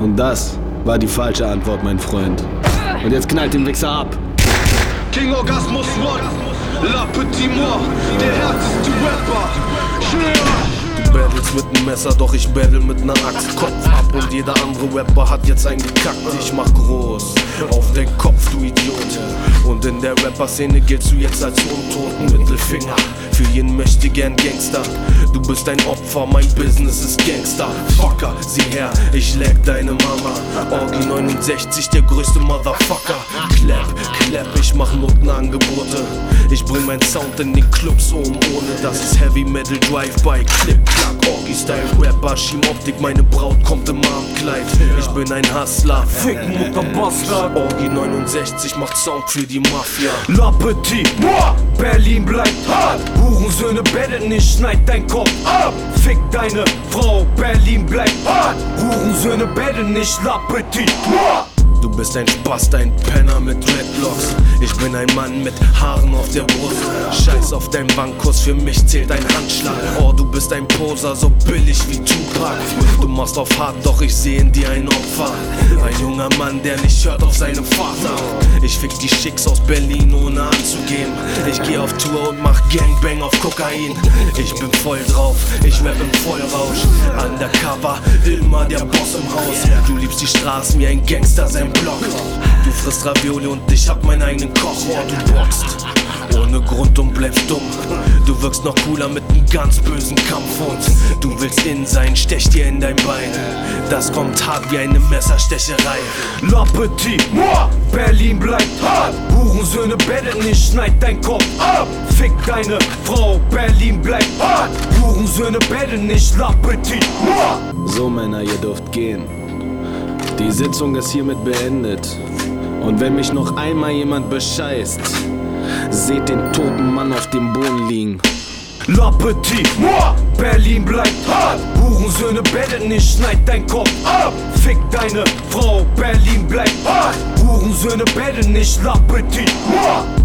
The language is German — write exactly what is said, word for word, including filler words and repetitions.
Und das war die falsche Antwort, mein Freund. Und jetzt knallt den Wichser ab. King Orgasmus One, La Petit Moi, der härteste Rapper. Schneller! Du battlest mit nem Messer, doch ich battle mit ner Axt. Kopf ab und jeder andere Rapper hat jetzt einen gekackt. Ich mach groß auf den Kopf, du Idiot. Und in der Rapper-Szene giltst du jetzt als untoten Mittelfinger für jeden mächtigen Gangster. Du bist ein Opfer, mein Business ist Gangster. Fucker, sieh her, ich leg deine Mama. Orgi neunundsechzig, der größte Motherfucker. Clap, clap, ich mach Notenangebote. Ich bring mein Sound in den Clubs um, ohne das ist Heavy Metal Drive-By. Clip, klack, Orgi-Style, Rapper, Schienoptik, meine Braut kommt im Armkleid. Ich bin ein Hustler, Fick Mutter Bastard. Orgi neunundsechzig macht Sound für die Mafia. La Petit Moi, Berlin bleibt hart. Hurensöhne betteln nicht, schneid dein Kopf ab. Fick deine Frau, Berlin bleibt hart. Hurensöhne betteln nicht, La Petit Moi. Du bist ein Spast, ein Penner mit Dreadlocks. Ich bin ein Mann mit Haaren auf der Brust. Scheiß auf deinen Bankkuss, für mich zählt ein Handschlag. Oh, du bist ein Poser, so billig wie Tupac. Du machst auf hart, doch ich seh in dir ein Opfer. Ein junger Mann, der nicht hört auf seinen Vater. Ich fick die Schicks aus Berlin, ohne anzugeben. Ich geh auf Tour und mach Gangbang auf Kokain. Ich bin voll drauf, ich rap im Vollrausch. Undercover, immer der Boss im Haus. Du liebst die Straßen wie ein Gangster, sein Block. Du frisst Ravioli und ich hab meinen eigenen Kochrohr. Du boxt ohne Grund und bleibst dumm. Du wirkst noch cooler mit nem ganz bösen Kampfhund. Du willst in sein, stech dir in dein Bein. Das kommt hart wie eine Messerstecherei. La Petit Moi, Berlin bleibt hart. Hurensöhne betteln nicht, schneid dein Kopf ab. Fick deine Frau, Berlin bleibt hart. Hurensöhne betteln nicht, La Petit Moi. So Männer, ihr dürft gehen. Die Sitzung ist hiermit beendet. Und wenn mich noch einmal jemand bescheißt, seht den toten Mann auf dem Boden liegen. La Petit Moi, Berlin bleibt hart. Hurensöhne betteln nicht, schneid dein Kopf ab. Fick deine Frau, Berlin bleibt hart. Hurensöhne betteln nicht, La Petit Moi.